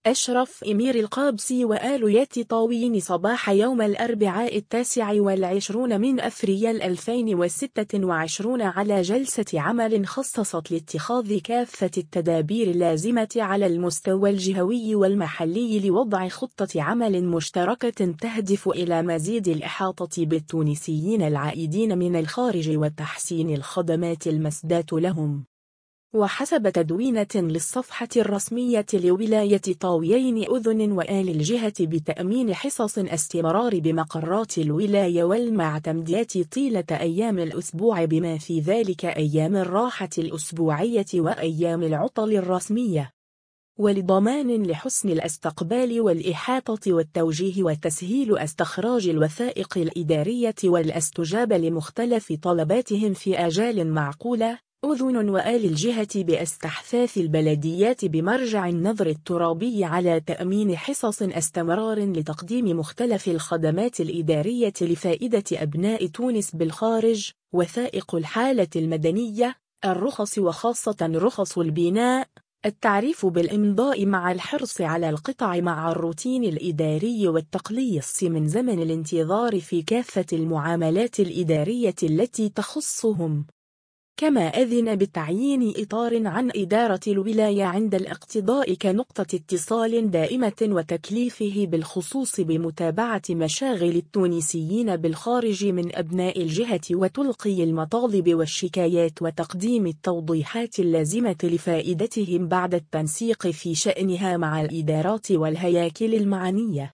أشرف إمير القابسي وآل طاوين صباح يوم الأربعاء 29 من أفريل 2026 على جلسة عمل خصصت لاتخاذ كافة التدابير اللازمة على المستوى الجهوي والمحلي لوضع خطة عمل مشتركة تهدف إلى مزيد الإحاطة بالتونسيين العائدين من الخارج وتحسين الخدمات المسداة لهم. وحسب تدوينة للصفحة الرسمية لولاية طاوين أذن وآل الجهة بتأمين حصص استمرار بمقرات الولاية والمعتمدات طيلة أيام الأسبوع بما في ذلك أيام الراحة الأسبوعية وأيام العطل الرسمية، ولضمان لحسن الاستقبال والإحاطة والتوجيه وتسهيل استخراج الوثائق الإدارية والاستجابة لمختلف طلباتهم في آجال معقولة. أذن وآل الجهة باستحثاث البلديات بمرجع النظر الترابي على تأمين حصص استمرار لتقديم مختلف الخدمات الإدارية لفائدة أبناء تونس بالخارج، وثائق الحالة المدنية، الرخص وخاصة رخص البناء، التعريف بالإمضاء مع الحرص على القطع مع الروتين الإداري والتقليص من زمن الانتظار في كافة المعاملات الإدارية التي تخصهم. كما أذن بتعيين إطار عن إدارة الولاية عند الاقتضاء كنقطة اتصال دائمة وتكليفه بالخصوص بمتابعة مشاغل التونسيين بالخارج من أبناء الجهة وتلقي المطالب والشكايات وتقديم التوضيحات اللازمة لفائدتهم بعد التنسيق في شأنها مع الإدارات والهياكل المعنية.